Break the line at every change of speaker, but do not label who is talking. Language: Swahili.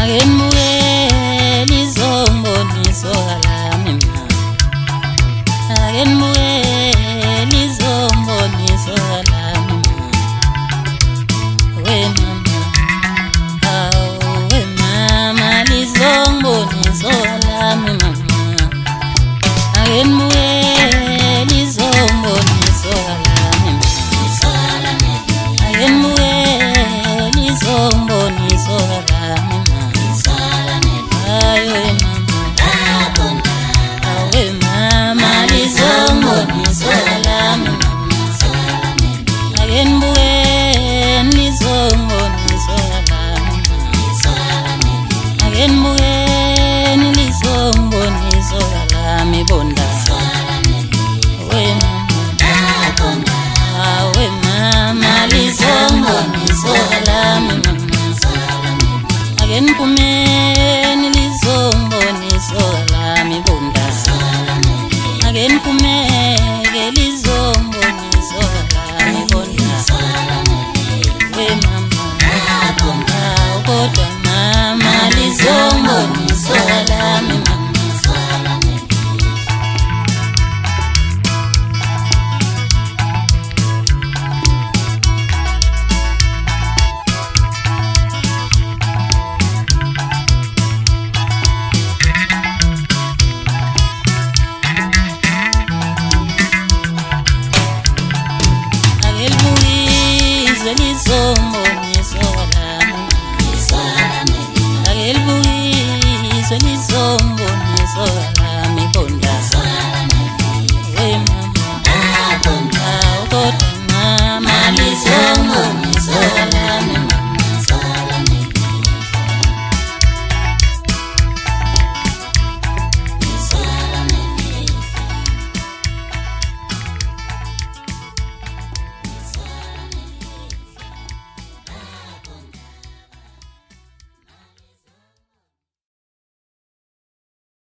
Agenmuke lizomboniso lami mama. Agenmuke lizomboniso lami mama. We mama, we mama lizomboniso lami mama. Agenmuke lizomboniso lami mama. Agenmuke lizomboniso lami mama. Awe mama lizomboniso lami mama. Agenmuke lizomboniso lami mama. Agenmuke lizomboniso lami bonda. Awe mama lizomboniso lami mama. Agenmuke lizomboniso lami bonda. Agenmuke lizomboniso lami bonda. We mama, kodwa mama lizomboniso